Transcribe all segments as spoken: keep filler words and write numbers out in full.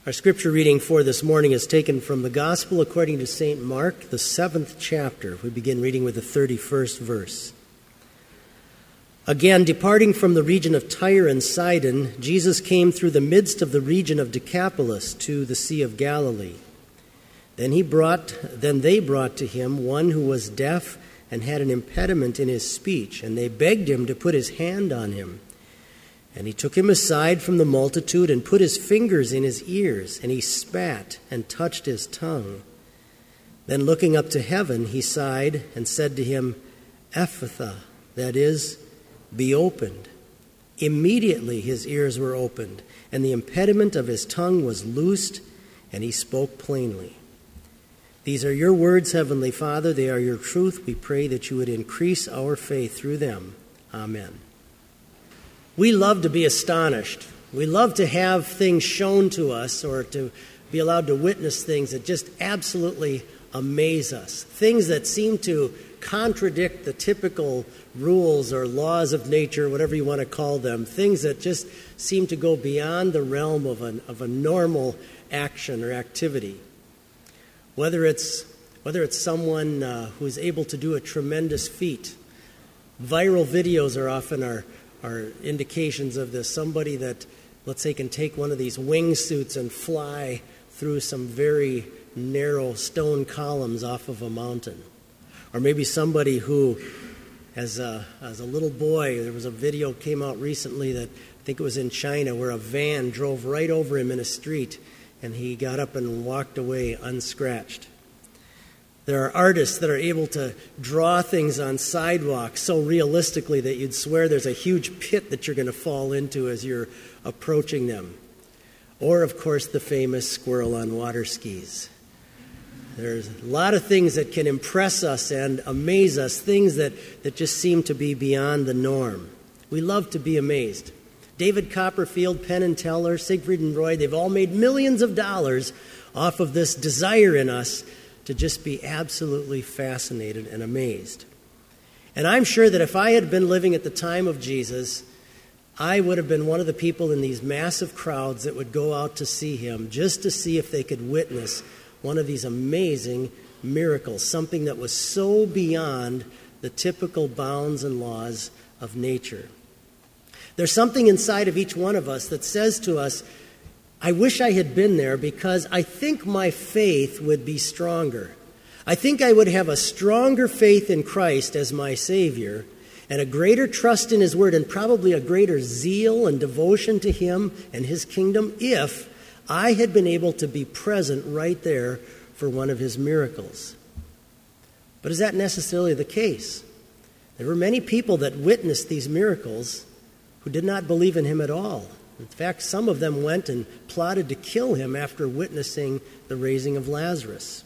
Our scripture reading for this morning is taken from the Gospel according to Saint Mark, the seventh chapter. We begin reading with the thirty-first verse. Again, departing from the region of Tyre and Sidon, Jesus came through the midst of the region of Decapolis to the Sea of Galilee. Then he brought, then they brought to him one who was deaf and had an impediment in his speech, and they begged him to put his hand on him. And he took him aside from the multitude and put his fingers in his ears, and he spat and touched his tongue. Then looking up to heaven, he sighed and said to him, Ephphatha, that is, be opened. Immediately his ears were opened, and the impediment of his tongue was loosed, and he spoke plainly. These are your words, Heavenly Father. They are your truth. We pray that you would increase our faith through them. Amen. We love to be astonished. We love to have things shown to us or to be allowed to witness things that just absolutely amaze us. Things that seem to contradict the typical rules or laws of nature, whatever you want to call them. Things that just seem to go beyond the realm of a, of a normal action or activity. Whether it's, whether it's someone uh, who is able to do a tremendous feat. Viral videos are often our are indications of this. Somebody that, let's say, can take one of these wingsuits and fly through some very narrow stone columns off of a mountain. Or maybe somebody who, as a, as a little boy, there was a video came out recently that I think it was in China where a van drove right over him in a street and he got up and walked away unscratched. There are artists that are able to draw things on sidewalks so realistically that you'd swear there's a huge pit that you're going to fall into as you're approaching them. Or, of course, the famous squirrel on water skis. There's a lot of things that can impress us and amaze us, things that, that just seem to be beyond the norm. We love to be amazed. David Copperfield, Penn and Teller, Siegfried and Roy, they've all made millions of dollars off of this desire in us to just be absolutely fascinated and amazed. And I'm sure that if I had been living at the time of Jesus, I would have been one of the people in these massive crowds that would go out to see him just to see if they could witness one of these amazing miracles, something that was so beyond the typical bounds and laws of nature. There's something inside of each one of us that says to us, I wish I had been there because I think my faith would be stronger. I think I would have a stronger faith in Christ as my Savior and a greater trust in His Word and probably a greater zeal and devotion to Him and His kingdom if I had been able to be present right there for one of His miracles. But is that necessarily the case? There were many people that witnessed these miracles who did not believe in Him at all. In fact, some of them went and plotted to kill him after witnessing the raising of Lazarus.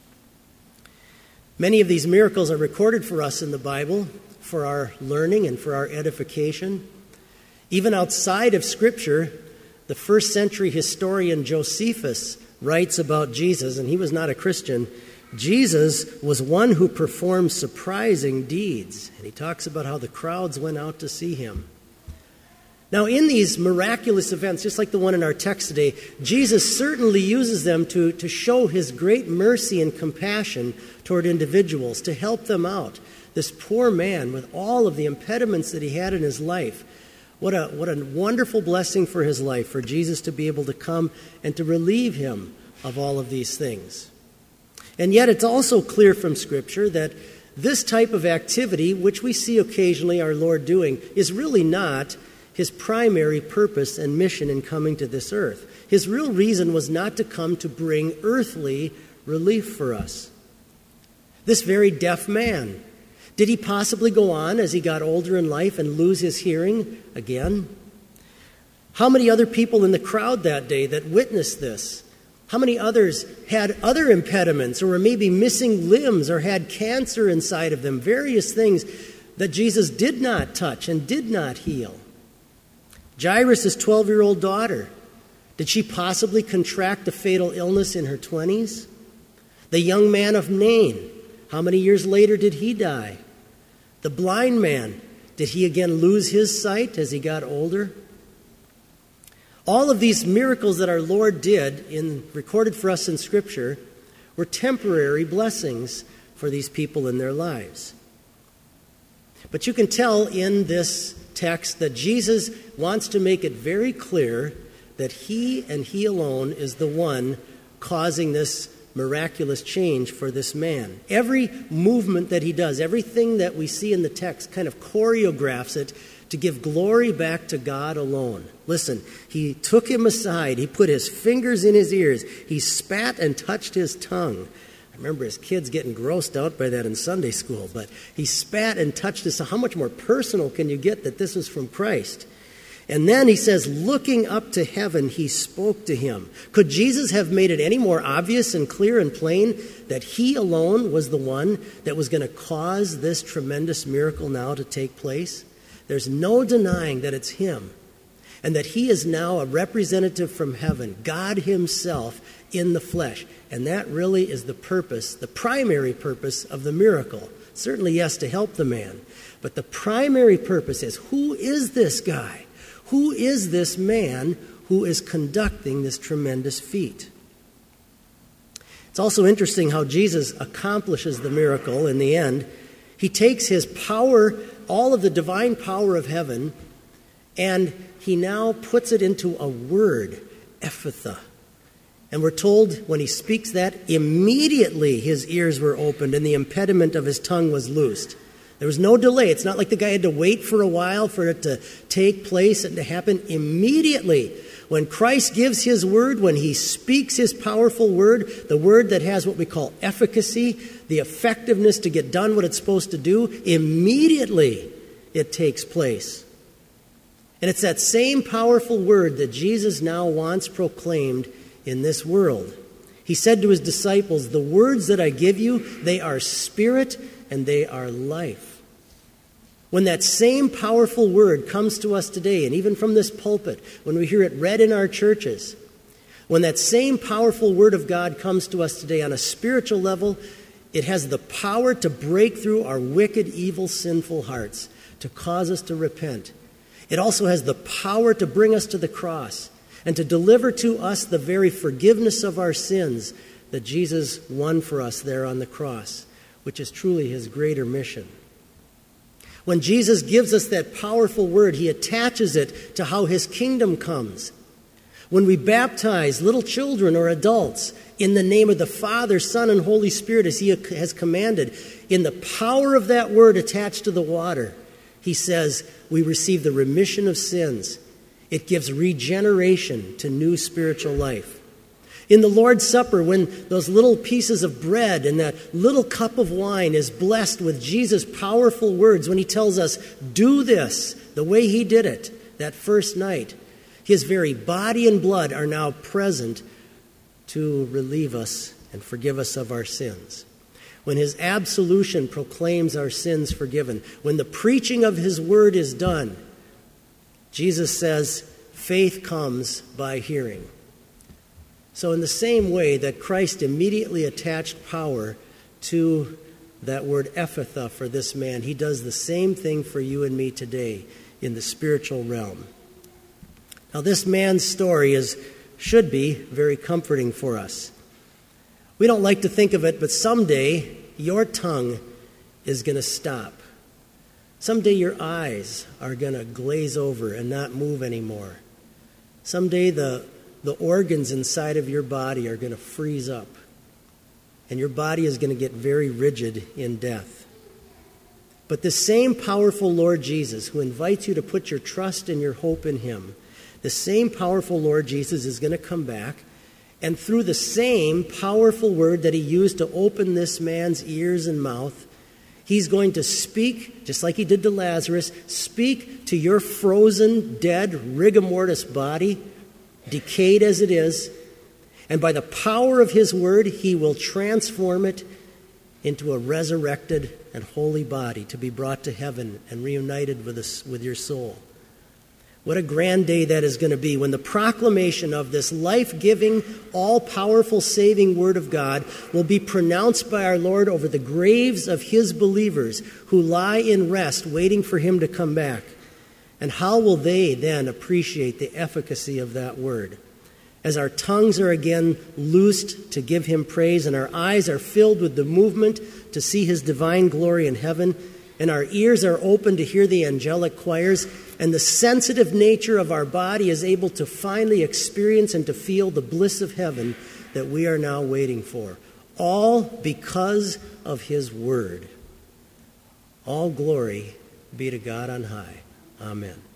Many of these miracles are recorded for us in the Bible for our learning and for our edification. Even outside of Scripture, the first century historian Josephus writes about Jesus, and he was not a Christian. Jesus was one who performed surprising deeds, and he talks about how the crowds went out to see him. Now, in these miraculous events, just like the one in our text today, Jesus certainly uses them to, to show his great mercy and compassion toward individuals, to help them out. This poor man with all of the impediments that he had in his life. What a, what a wonderful blessing for his life, for Jesus to be able to come and to relieve him of all of these things. And yet it's also clear from Scripture that this type of activity, which we see occasionally our Lord doing, is really not his primary purpose and mission in coming to this earth. His real reason was not to come to bring earthly relief for us. This very deaf man, did he possibly go on as he got older in life and lose his hearing again? How many other people in the crowd that day that witnessed this? How many others had other impediments or were maybe missing limbs or had cancer inside of them? Various things that Jesus did not touch and did not heal. Jairus' twelve-year-old daughter, did she possibly contract a fatal illness in her twenties? The young man of Nain, how many years later did he die? The blind man, did he again lose his sight as he got older? All of these miracles that our Lord did, in recorded for us in Scripture, were temporary blessings for these people in their lives. But you can tell in this text that Jesus wants to make it very clear that he and he alone is the one causing this miraculous change for this man. Every movement that he does, everything that we see in the text kind of choreographs it to give glory back to God alone. Listen, he took him aside. He put his fingers in his ears. He spat and touched his tongue. I remember his kids getting grossed out by that in Sunday school, but he spat and touched his tongue. How much more personal can you get that this was from Christ? And then he says, looking up to heaven, he spoke to him. Could Jesus have made it any more obvious and clear and plain that he alone was the one that was going to cause this tremendous miracle now to take place? There's no denying that it's him, and that he is now a representative from heaven, God himself in the flesh. And that really is the purpose, the primary purpose of the miracle. Certainly, yes, to help the man. But the primary purpose is, who is this guy? Who is this man who is conducting this tremendous feat? It's also interesting how Jesus accomplishes the miracle in the end. He takes his power, all of the divine power of heaven, and he now puts it into a word, Ephphatha. And we're told when he speaks that, immediately his ears were opened and the impediment of his tongue was loosed. There was no delay. It's not like the guy had to wait for a while for it to take place and to happen. Immediately, when Christ gives his word, when he speaks his powerful word, the word that has what we call efficacy, the effectiveness to get done what it's supposed to do, immediately it takes place. And it's that same powerful word that Jesus now wants proclaimed in this world. He said to his disciples, the words that I give you, they are spirit and they are life. When that same powerful word comes to us today, and even from this pulpit, when we hear it read in our churches, when that same powerful word of God comes to us today on a spiritual level, it has the power to break through our wicked, evil, sinful hearts, to cause us to repent. It also has the power to bring us to the cross and to deliver to us the very forgiveness of our sins that Jesus won for us there on the cross, which is truly his greater mission. When Jesus gives us that powerful word, he attaches it to how his kingdom comes. When we baptize little children or adults in the name of the Father, Son, and Holy Spirit, as he has commanded, in the power of that word attached to the water, he says we receive the remission of sins. It gives regeneration to new spiritual life. In the Lord's Supper, when those little pieces of bread and that little cup of wine is blessed with Jesus' powerful words, when he tells us, do this the way he did it that first night, his very body and blood are now present to relieve us and forgive us of our sins. When his absolution proclaims our sins forgiven, when the preaching of his word is done, Jesus says, faith comes by hearing. So in the same way that Christ immediately attached power to that word Ephphatha for this man, he does the same thing for you and me today in the spiritual realm. Now this man's story is should be very comforting for us. We don't like to think of it, but someday your tongue is going to stop. Someday your eyes are going to glaze over and not move anymore. Someday the The organs inside of your body are going to freeze up, and your body is going to get very rigid in death. But the same powerful Lord Jesus, who invites you to put your trust and your hope in him, the same powerful Lord Jesus is going to come back, and through the same powerful word that he used to open this man's ears and mouth, he's going to speak, just like he did to Lazarus, speak to your frozen, dead, rigor mortis body, decayed as it is, and by the power of his word, he will transform it into a resurrected and holy body to be brought to heaven and reunited with us, with your soul. What a grand day that is going to be when the proclamation of this life-giving, all-powerful, saving word of God will be pronounced by our Lord over the graves of his believers who lie in rest waiting for him to come back. And how will they then appreciate the efficacy of that word? As our tongues are again loosed to give him praise, and our eyes are filled with the movement to see his divine glory in heaven, and our ears are open to hear the angelic choirs, and the sensitive nature of our body is able to finally experience and to feel the bliss of heaven that we are now waiting for. All because of his word. All glory be to God on high. Amen.